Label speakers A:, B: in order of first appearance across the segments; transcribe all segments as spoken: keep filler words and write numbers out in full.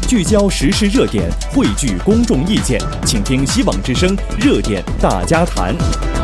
A: 聚焦时事热点，汇聚公众意见，请听希望之声热点大家谈。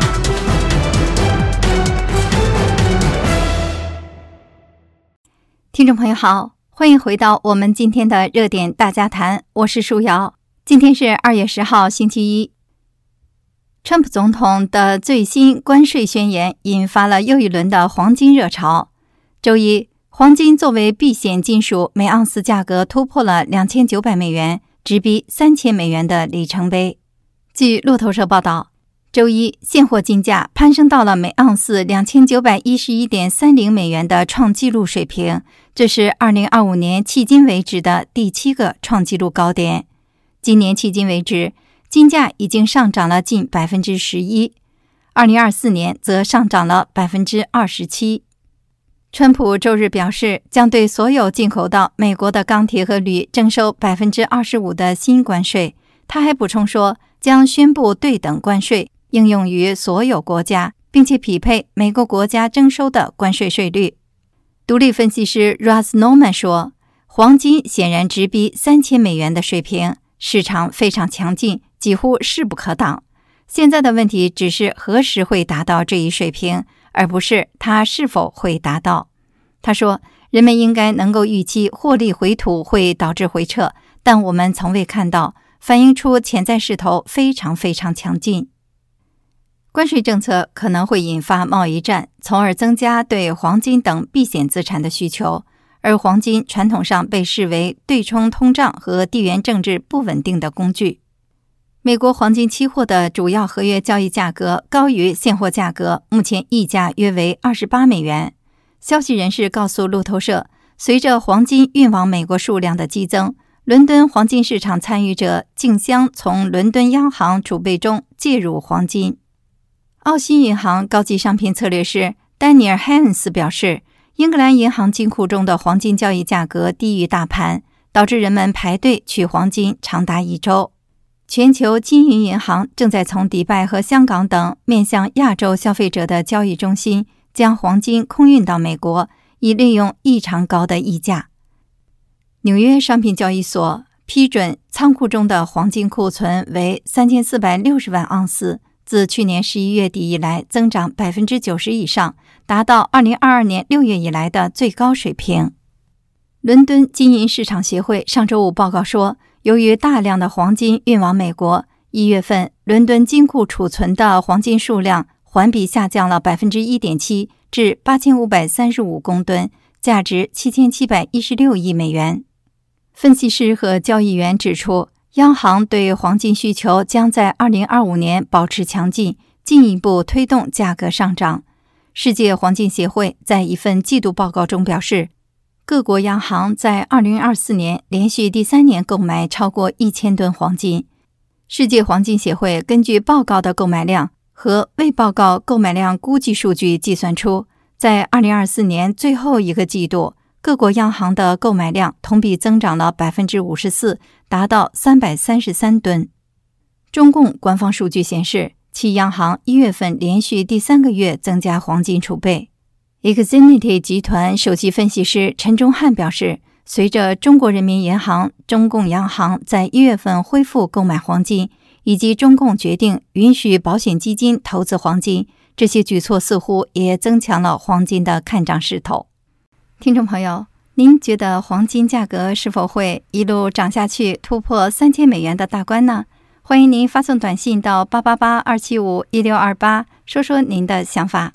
B: 听众朋友好，欢迎回到我们今天的热点大家谈，我是舒瑶。今天是二月十号星期一。川普总统的最新关税宣言引发了又一轮的黄金热潮。周一，黄金作为避险金属，每盎司价格突破了两千九百美元，直逼三千美元的里程碑。据路透社报道，周一现货金价攀升到了每盎司两千九百一十一点三零美元的创纪录水平，这是二零二五年迄今为止的第七个创纪录高点。今年迄今为止，金价已经上涨了近 百分之十一， 二零二四年则上涨了 百分之二十七。川普周日表示，将对所有进口到美国的钢铁和铝征收 百分之二十五 的新关税。他还补充说，将宣布对等关税应用于所有国家，并且匹配每个国家征收的关税税率。独立分析师 Russ Norman 说，黄金显然直逼三千美元的水平，市场非常强劲，几乎势不可挡。现在的问题只是何时会达到这一水平，而不是它是否会达到。他说，人们应该能够预期获利回吐会导致回撤，但我们从未看到，反映出潜在势头非常非常强劲。关税政策可能会引发贸易战，从而增加对黄金等避险资产的需求，而黄金传统上被视为对冲通胀和地缘政治不稳定的工具。美国黄金期货的主要合约交易价格高于现货价格，目前溢价约为二十八美元。消息人士告诉路透社，随着黄金运往美国数量的激增，伦敦黄金市场参与者竞相从伦敦央行储备中借入黄金。澳新银行高级商品策略师丹尼尔·汉恩斯表示，英格兰银行金库中的黄金交易价格低于大盘，导致人们排队取黄金长达一周。全球金银银行正在从迪拜和香港等面向亚洲消费者的交易中心将黄金空运到美国，以利用异常高的溢价。纽约商品交易所批准仓库中的黄金库存为三千四百六十万盎司，自去年十一月底以来增长 百分之九十 以上，达到二零二二年六月以来的最高水平。伦敦金银市场协会上周五报告说，由于大量的黄金运往美国，一月份伦敦金库储存的黄金数量环比下降了 百分之一点七 至八千五百三十五公吨，价值七千七百一十六亿美元。分析师和交易员指出，央行对黄金需求将在二零二五年保持强劲，进一步推动价格上涨。世界黄金协会在一份季度报告中表示，各国央行在二零二四年连续第三年购买超过一千吨黄金。世界黄金协会根据报告的购买量和未报告购买量估计数据计算出，在二零二四年最后一个季度，各国央行的购买量同比增长了 百分之五十四， 达到三百三十三吨。中共官方数据显示，其央行一月份连续第三个月增加黄金储备。Exinity 集团首席分析师陈忠汉表示，随着中国人民银行、中共央行在一月份恢复购买黄金，以及中共决定允许保险基金投资黄金，这些举措似乎也增强了黄金的看涨势头。听众朋友，您觉得黄金价格是否会一路涨下去，突破三千美元的大关呢？欢迎您发送短信到八八八二七五一六二八，说说您的想法。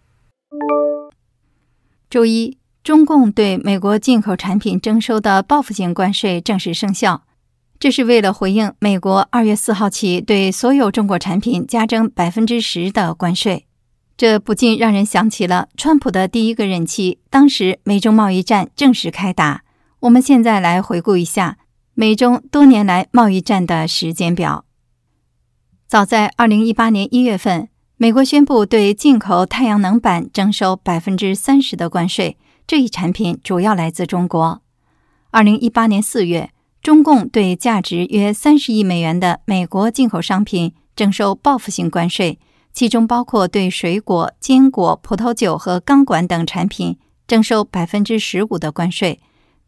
B: 周一，中共对美国进口产品征收的报复性关税正式生效。这是为了回应美国二月四号起对所有中国产品加征 百分之十 的关税。这不禁让人想起了川普的第一个任期，当时美中贸易战正式开打。我们现在来回顾一下美中多年来贸易战的时间表。早在二零一八年一月份，美国宣布对进口太阳能板征收 百分之三十 的关税，这一产品主要来自中国。二零一八年四月，中共对价值约三十亿美元的美国进口商品征收报复性关税，其中包括对水果、坚果、葡萄酒和钢管等产品征收 百分之十五 的关税，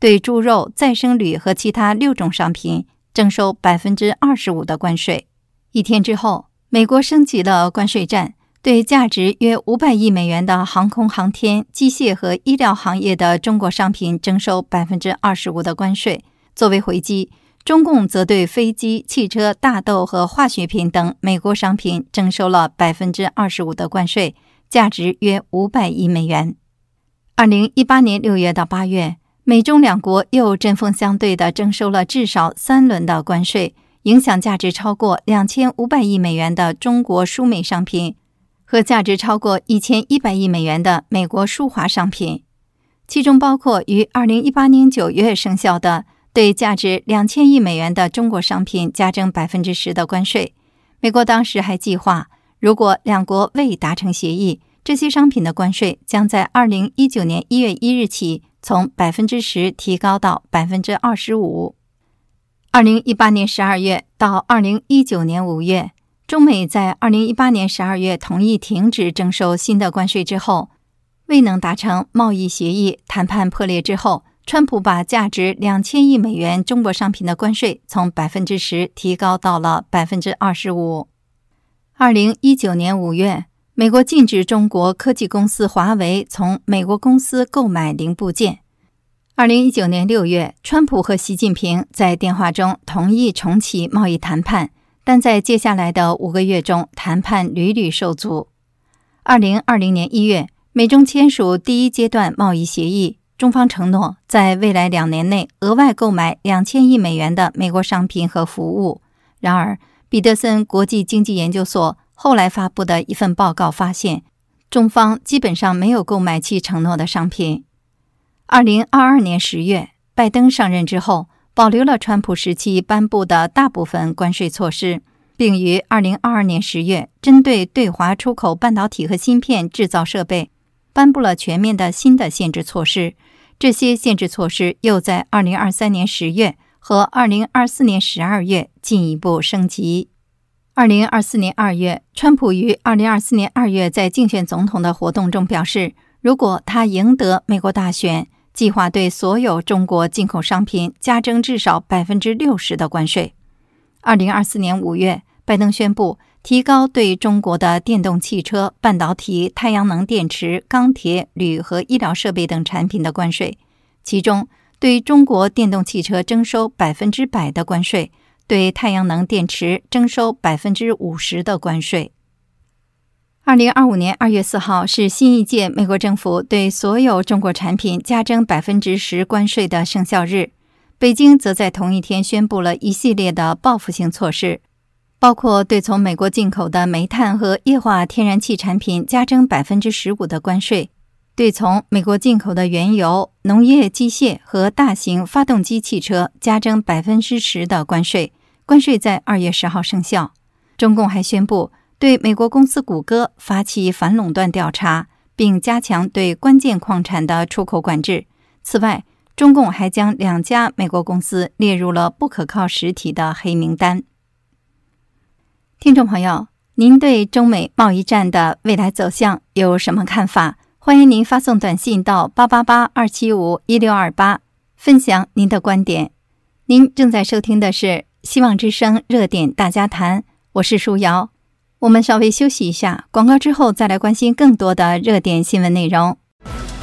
B: 对猪肉、再生铝和其他六种商品征收 百分之二十五 的关税。一天之后，美国升级了关税战，对价值约五百亿美元的航空航天、机械和医疗行业的中国商品征收 百分之二十五 的关税。作为回击，中共则对飞机、汽车、大豆和化学品等美国商品征收了 百分之二十五 的关税，价值约五百亿美元。二零一八年六月到八月，美中两国又针锋相对地征收了至少三轮的关税，影响价值超过两千五百亿美元的中国输美商品和价值超过一千一百亿美元的美国输华商品，其中包括于二零一八年九月生效的对价值两千亿美元的中国商品加征 百分之十 的关税。美国当时还计划，如果两国未达成协议，这些商品的关税将在二零一九年一月一日起从 百分之十 提高到 百分之二十五。二零一八年十二月到二零一九年五月，中美在二零一八年十二月同意停止征收新的关税之后，未能达成贸易协议，谈判破裂之后，川普把价值两千亿美元中国商品的关税从 百分之十 提高到了 百分之二十五。二零一九年五月，美国禁止中国科技公司华为从美国公司购买零部件。二零一九年六月，川普和习近平在电话中同意重启贸易谈判，但在接下来的五个月中，谈判屡屡受阻。二零二零年一月，美中签署第一阶段贸易协议，中方承诺在未来两年内额外购买两千亿美元的美国商品和服务。然而，彼得森国际经济研究所后来发布的一份报告发现，中方基本上没有购买其承诺的商品。二零二二年十月，拜登上任之后，保留了川普时期颁布的大部分关税措施，并于二零二二年十月针对对华出口半导体和芯片制造设备颁布了全面的新的限制措施。这些限制措施又在二零二三年十月和二零二四年十二月进一步升级。二零二四年二月，川普于二零二四年二月在竞选总统的活动中表示，如果他赢得美国大选，计划对所有中国进口商品加征至少 百分之六十 的关税。二零二四年五月，拜登宣布提高对中国的电动汽车、半导体、太阳能电池、钢铁、铝和医疗设备等产品的关税，其中对中国电动汽车征收 百分之百 的关税，对太阳能电池征收 百分之五十 的关税。二零二五年二月四号是新一届美国政府对所有中国产品加征 百分之十 关税的生效日。北京则在同一天宣布了一系列的报复性措施，包括对从美国进口的煤炭和液化天然气产品加征 百分之十五 的关税，对从美国进口的原油、农业机械和大型发动机汽车加征 百分之十 的关税，关税在二月十号生效。中共还宣布对美国公司谷歌发起反垄断调查，并加强对关键矿产的出口管制。此外，中共还将两家美国公司列入了不可靠实体的黑名单。听众朋友，您对中美贸易战的未来走向有什么看法？欢迎您发送短信到八八八二七五一六二八，分享您的观点。您正在收听的是希望之声热点大家谈，我是舒瑶。我们稍微休息一下，广告之后再来关心更多的热点新闻内容。